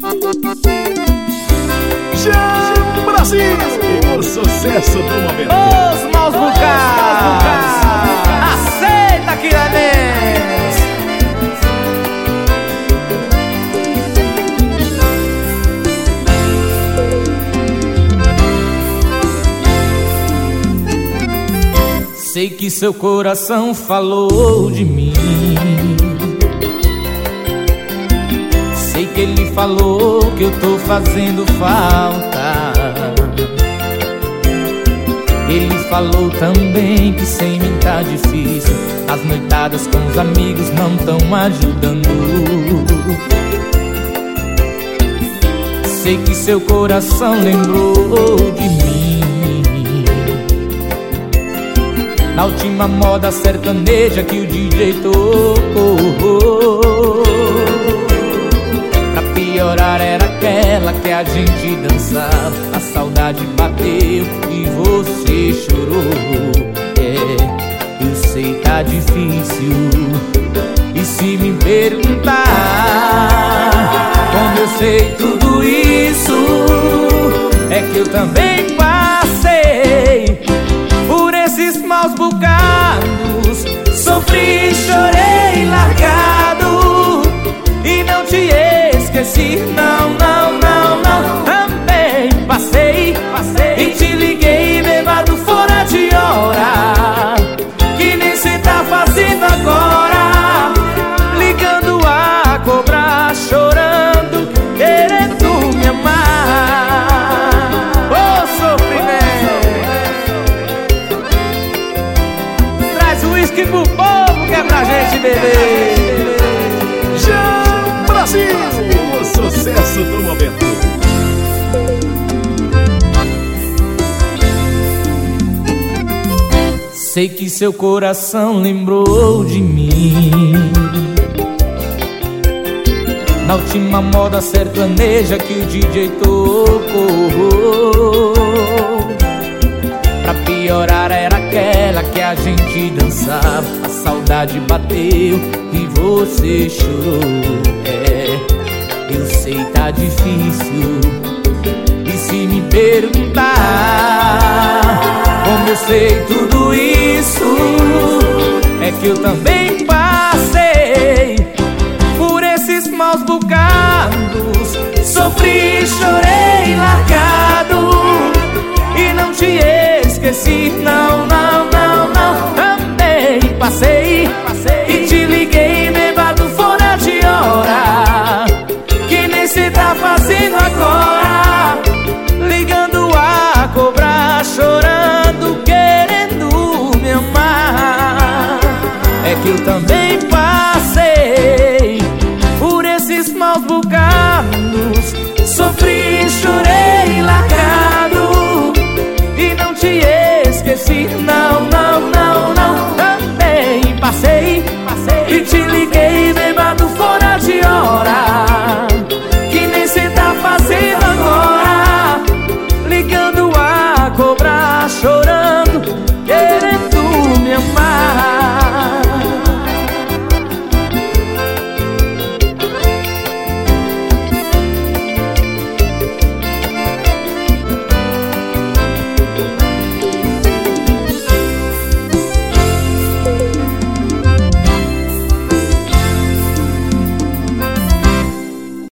Chão Brasil, o sucesso do momento. Os maus bocados, aceita que é menos. Sei que seu coração falou de mim. Sei que ele falou que eu tô fazendo falta. Ele falou também que sem mim tá difícil. As noitadas com os amigos não tão ajudando. Sei que seu coração lembrou de mim. Na última moda sertaneja que o DJ tocou. Pra piorar era aquela que a gente dançava. A saudade bateu e você chorou. É, eu sei tá difícil. E se me perguntar como eu sei tudo isso, é que eu também passei por esses maus bocados. Sofri, chorei, largado e não te esqueci, não, não, não, não. Também passei e te liguei bêbado fora de hora, que nem cê tá fazendo agora, ligando a cobrar, chorando, querendo me amar. Ô sofrimento, traz o uísque pro povo que é pra gente beber. Chão Brasil, o sucesso do momento. Sei que seu coração lembrou de mim. Na última moda sertaneja que o DJ tocou. Pra piorar era aquela que a gente dançava. A saudade bateu e você chorou. É, eu sei tá difícil. E se me perguntar como eu sei tudo isso, é que eu também passei por esses maus bocados. Sofri, chorei, largado e não te esqueci, não, não, não, não. Também passei e te liguei bêbado fora de hora, que nem cê tá fazendo agora, ligando a cobrar, chorando, querendo me amar. É que eu também passei por esses maus bocados.